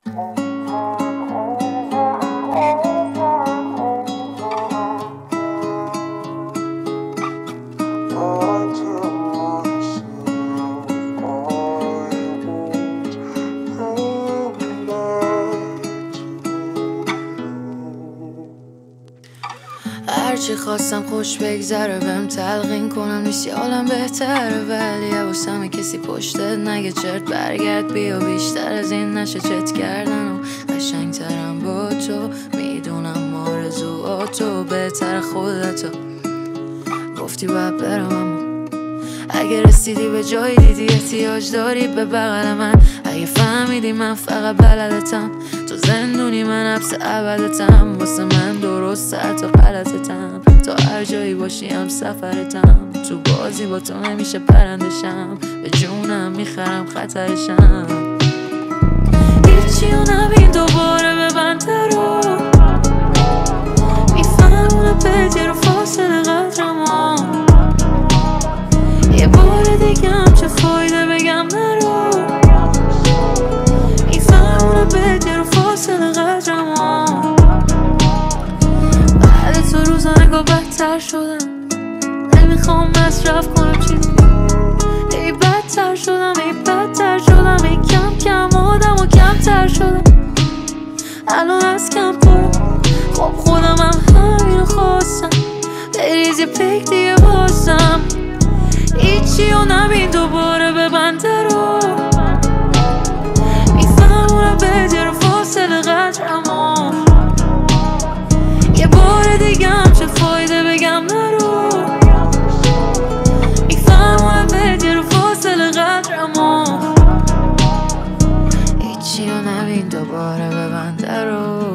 هرچی خواستم خوش بگذره بهم تلقین کنم نیست یه عالم بهتره، ولی حواسم کسی پشتت نگه چرت برگرد بیا، بیشتر از این نشه چت کردن و قشنگترم با تو، میدونم آرزوهاتو بهتر خودتو گفتی باید برم، اما اگه رسیدی به جایی دیدی احتیاج داری به بغل من، اگه فهمیدی من فقط بلدتم، تو زندونی من حبس ابدتم، واسه من درست حتی غلطتم، تا هر جایی باشی هم سفرتم، تو بازی با تو همیشه پرندشم، به جونم میخرم خطرشم، هیچی رو نبین دوباره ببند رو، میفهمونه بدی رو فاصله قدرمو، یه بار دیگه هم چه فایده بگم نرو، میفهمونه بدی رو فاصله قدرمو، بعد تو روزا نگاه بدتر شدم، نمیخوام مصرف کنم چیزی، ای بدتر شدم ای بدتر شدم، ای کم کم آدم و کمتر شدم، الان از کم پرم، خب خودم هم همینو خواستم، بریز یه پیک دیگه بازم، هیچی رو نبین دوباره ببنده رو، میفهمونم بدی رو فاصله قدرمو، یه بار دیگه هم چه فایده بگم نرو، میفهمونم بدی رو فاصله قدرمو، هیچی رو نبین دوباره ببنده رو،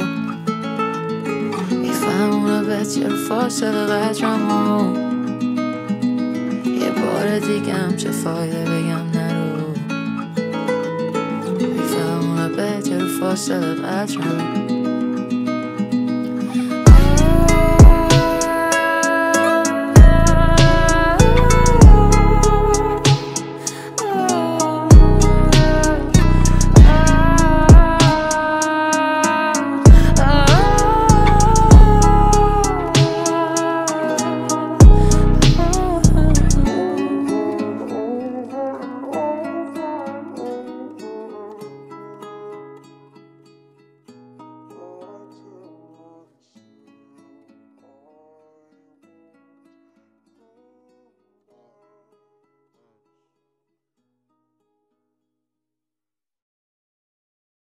میفهمونم بدی رو فاصله قدرمو، یه بار دیگه هم چه فایده بگم نرو، میفهمونم بدی رو فاصله قدرمو.